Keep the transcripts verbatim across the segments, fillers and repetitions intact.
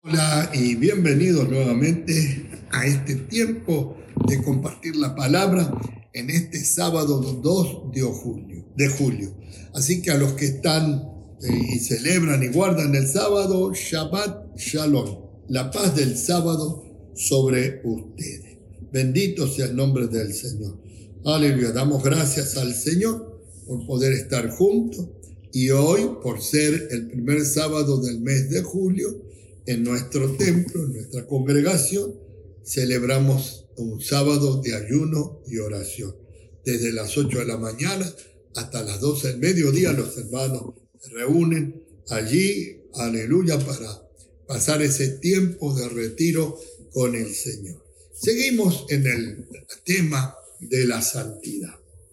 Hola y bienvenidos nuevamente a este tiempo de compartir la palabra en este sábado dos de julio. De julio. Así que a los que están eh, y celebran y guardan el sábado, Shabbat Shalom, la paz del sábado sobre ustedes. Bendito sea el nombre del Señor. Aleluya, damos gracias al Señor por poder estar juntos y hoy por ser el primer sábado del mes de julio. En nuestro templo, en nuestra congregación, celebramos un sábado de ayuno y oración. Desde las ocho de la mañana hasta las doce del mediodía, los hermanos se reúnen allí, aleluya, para pasar ese tiempo de retiro con el Señor. Seguimos en el tema de la santidad.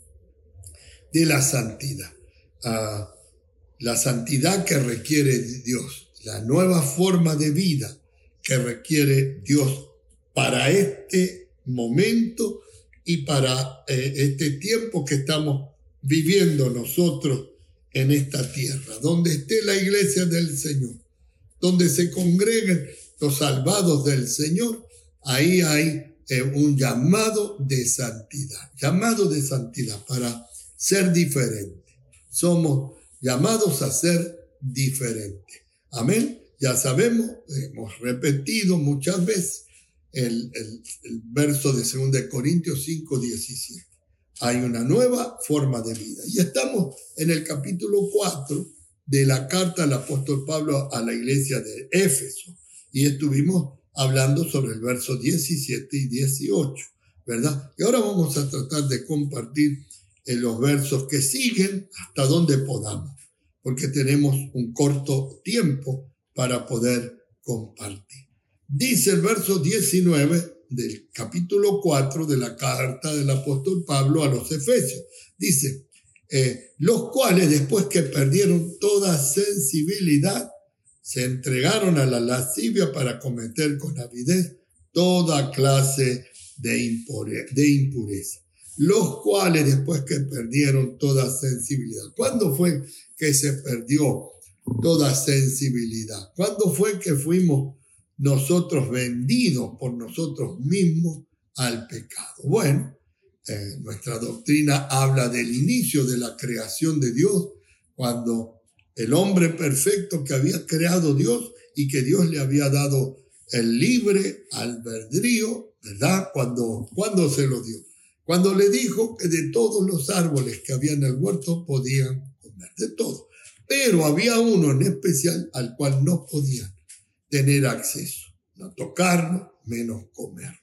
De la santidad. Uh, la santidad que requiere Dios. La nueva forma de vida que requiere Dios para este momento y para eh, este tiempo que estamos viviendo nosotros en esta tierra, donde esté la iglesia del Señor, donde se congreguen los salvados del Señor, ahí hay eh, un llamado de santidad, llamado de santidad para ser diferente. Somos llamados a ser diferentes. Amén. Ya sabemos, hemos repetido muchas veces el, el, el verso de segunda de Corintios cinco, diecisiete. Hay una nueva forma de vida. Y estamos en el capítulo cuatro de la carta del apóstol Pablo a la iglesia de Éfeso. Y estuvimos hablando sobre el verso diecisiete y dieciocho, ¿verdad? Y ahora vamos a tratar de compartir en los versos que siguen hasta donde podamos, porque tenemos un corto tiempo para poder compartir. Dice el verso diecinueve del capítulo cuatro de la carta del apóstol Pablo a los Efesios. Dice, eh, los cuales después que perdieron toda sensibilidad, se entregaron a la lascivia para cometer con avidez toda clase de, impure, de impureza. Los cuales después que perdieron toda sensibilidad. ¿Cuándo fue que se perdió toda sensibilidad? ¿Cuándo fue que fuimos nosotros vendidos por nosotros mismos al pecado? Bueno, eh, nuestra doctrina habla del inicio de la creación de Dios, cuando el hombre perfecto que había creado Dios y que Dios le había dado el libre albedrío, ¿verdad? Cuando, cuando se lo dio. Cuando le dijo que de todos los árboles que había en el huerto podían comer, de todo. Pero había uno en especial al cual no podían tener acceso, no tocarlo, menos comerlo.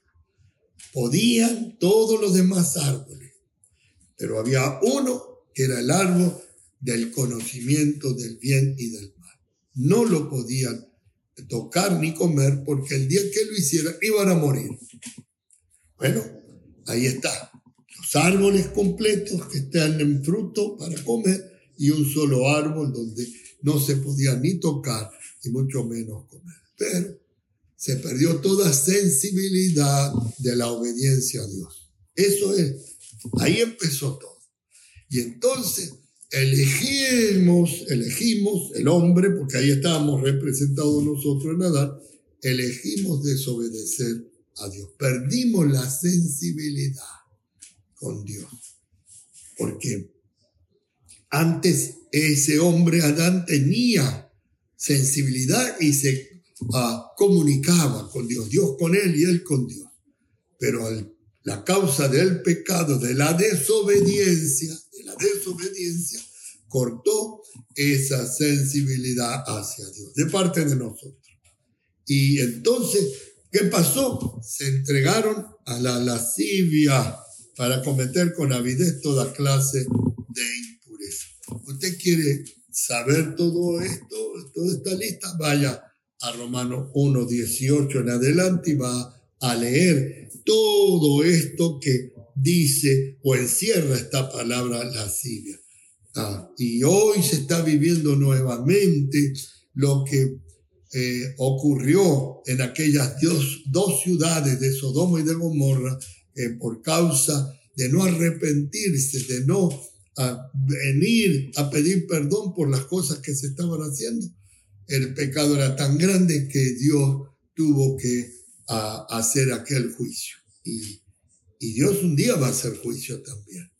Podían todos los demás árboles, pero había uno que era el árbol del conocimiento del bien y del mal. No lo podían tocar ni comer porque el día que lo hicieran iban a morir. Bueno, ahí está. Los árboles completos que están en fruto para comer y un solo árbol donde no se podía ni tocar y mucho menos comer. Pero se perdió toda sensibilidad de la obediencia a Dios. Eso es. Ahí empezó todo. Y entonces elegimos, elegimos el hombre, porque ahí estábamos representados nosotros en Adán, elegimos desobedecer a Dios. Perdimos la sensibilidad con Dios. Porque antes ese hombre Adán tenía sensibilidad y se uh, comunicaba con Dios, Dios con él y él con Dios. Pero al, la causa del pecado, de la desobediencia, de la desobediencia, cortó esa sensibilidad hacia Dios, de parte de nosotros. Y entonces, ¿qué pasó? Se entregaron a la lascivia para cometer con avidez toda clase de impureza. ¿Usted quiere saber todo esto, toda esta lista? Vaya a Romanos uno, dieciocho en adelante y va a leer todo esto que dice o encierra esta palabra lascivia. Ah, y hoy se está viviendo nuevamente lo que eh, ocurrió en aquellas dos, dos ciudades de Sodoma y de Gomorra, que por causa de no arrepentirse, de no a venir a pedir perdón por las cosas que se estaban haciendo, el pecado era tan grande que Dios tuvo que a, hacer aquel juicio. Y, y Dios un día va a hacer juicio también.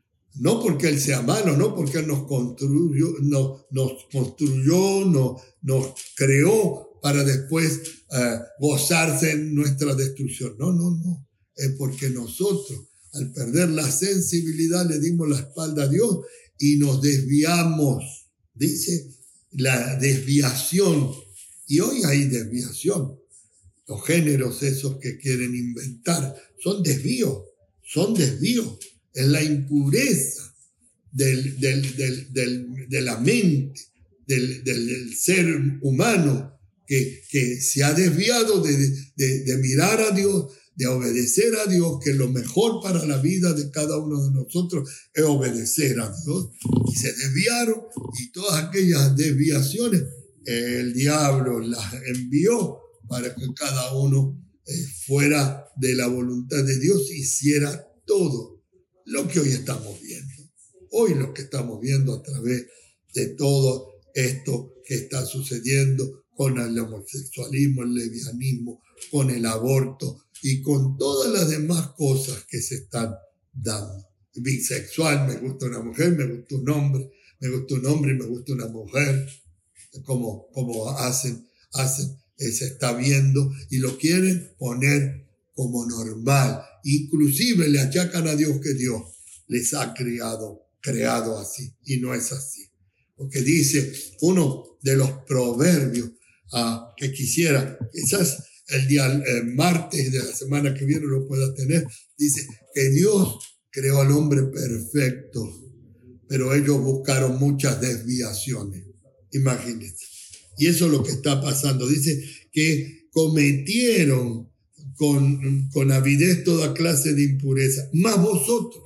No porque Él sea malo, no porque Él nos construyó, no, nos construyó, no, nos creó para después uh, gozarse en nuestra destrucción. No, no, no. Es porque nosotros, al perder la sensibilidad, le dimos la espalda a Dios y nos desviamos. Dice la desviación. Y hoy hay desviación. Los géneros esos que quieren inventar son desvíos, son desvíos. Es la impureza del, del, del, del, de la mente, del, del, del ser humano que, que se ha desviado de, de, de mirar a Dios, de obedecer a Dios, que lo mejor para la vida de cada uno de nosotros es obedecer a Dios. Y se desviaron, y todas aquellas desviaciones el diablo las envió para que cada uno eh, fuera de la voluntad de Dios, hiciera todo lo que hoy estamos viendo. Hoy lo que estamos viendo a través de todo esto que está sucediendo con el homosexualismo, el lesbianismo, con el aborto y con todas las demás cosas que se están dando. Bisexual, me gusta una mujer, me gusta un hombre, me gusta un hombre y me gusta una mujer, como, como hacen, hacen, eh, se está viendo y lo quieren poner como normal. Inclusive le achacan a Dios que Dios les ha creado, creado así, y no es así. Porque dice uno de los proverbios uh, que quisiera, quizás el día el martes de la semana que viene lo pueda tener, dice que Dios creó al hombre perfecto, pero ellos buscaron muchas desviaciones. Imagínense. Y eso es lo que está pasando. Dice que cometieron con, con avidez toda clase de impureza. Mas vosotros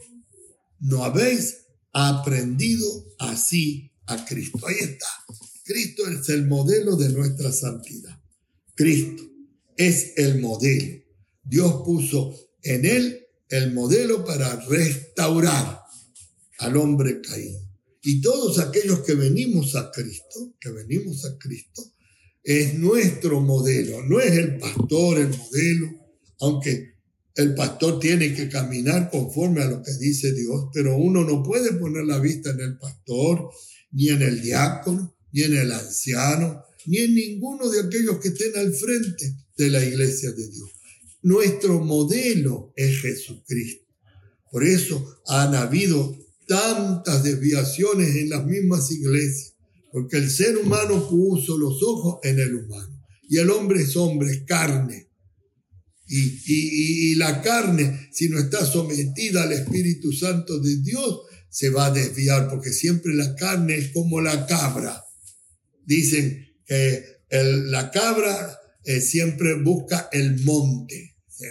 no habéis aprendido así a Cristo. Ahí está. Cristo es el modelo de nuestra santidad. Cristo es el modelo. Dios puso en él el modelo para restaurar al hombre caído. Y todos aquellos que venimos a Cristo, que venimos a Cristo, es nuestro modelo. No es el pastor el modelo, aunque el pastor tiene que caminar conforme a lo que dice Dios, pero uno no puede poner la vista en el pastor, ni en el diácono, ni en el anciano, ni en ninguno de aquellos que estén al frente de la iglesia de Dios. Nuestro modelo es Jesucristo. Por eso han habido tantas desviaciones en las mismas iglesias, porque el ser humano puso los ojos en el humano, y el hombre es hombre, es carne. Y, y, y la carne, si no está sometida al Espíritu Santo de Dios, se va a desviar, porque siempre la carne es como la cabra. Dicen que el, la cabra eh, siempre busca el monte.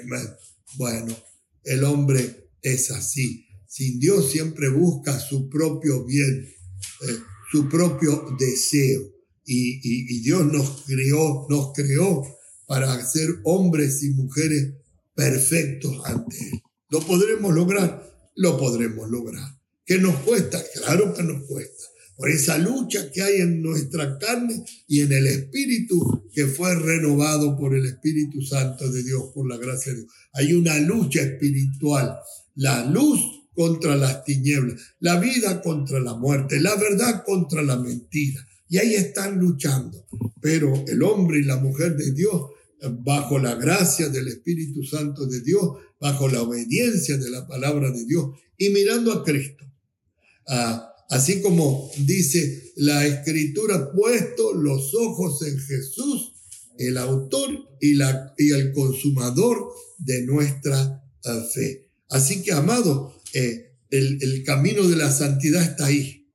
Bueno, el hombre es así. Sin Dios siempre busca su propio bien, eh, su propio deseo. Y, y, y Dios nos creó, nos creó para ser hombres y mujeres perfectos ante Él. ¿Lo podremos lograr? Lo podremos lograr. ¿Qué nos cuesta? Claro que nos cuesta. Por esa lucha que hay en nuestra carne y en el espíritu que fue renovado por el Espíritu Santo de Dios, por la gracia de Dios. Hay una lucha espiritual. La luz contra las tinieblas, la vida contra la muerte, la verdad contra la mentira. Y ahí están luchando. Pero el hombre y la mujer de Dios, bajo la gracia del Espíritu Santo de Dios, bajo la obediencia de la palabra de Dios y mirando a Cristo. Ah, así como dice la Escritura, puesto los ojos en Jesús, el autor y, la, y el consumador de nuestra uh, fe. Así que, amado, eh, el, el camino de la santidad está ahí.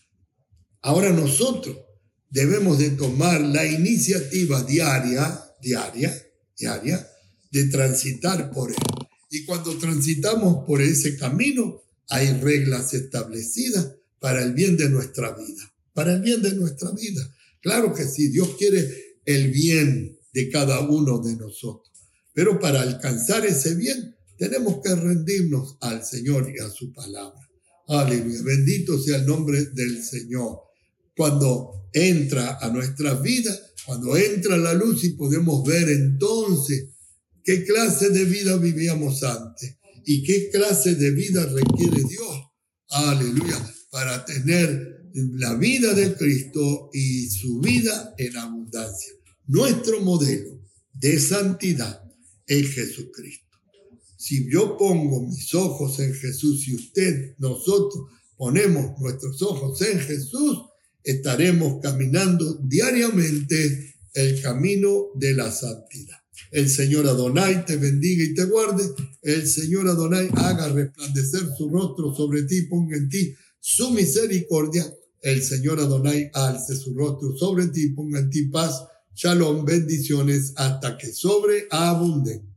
Ahora nosotros debemos de tomar la iniciativa diaria, diaria, diaria, de transitar por él. Y cuando transitamos por ese camino, hay reglas establecidas para el bien de nuestra vida, para el bien de nuestra vida. Claro que sí, Dios quiere el bien de cada uno de nosotros, pero para alcanzar ese bien tenemos que rendirnos al Señor y a su palabra. Aleluya, bendito sea el nombre del Señor. cuando entra a nuestras vidas, cuando entra la luz y podemos ver entonces qué clase de vida vivíamos antes y qué clase de vida requiere Dios, aleluya, para tener la vida de Cristo y su vida en abundancia. Nuestro modelo de santidad es Jesucristo. Si yo pongo mis ojos en Jesús y usted, nosotros ponemos nuestros ojos en Jesús, estaremos caminando diariamente el camino de la santidad. El Señor Adonai te bendiga y te guarde. El Señor Adonai haga resplandecer su rostro sobre ti, ponga en ti su misericordia. El Señor Adonai alce su rostro sobre ti, ponga en ti paz. Shalom, bendiciones hasta que sobreabunden.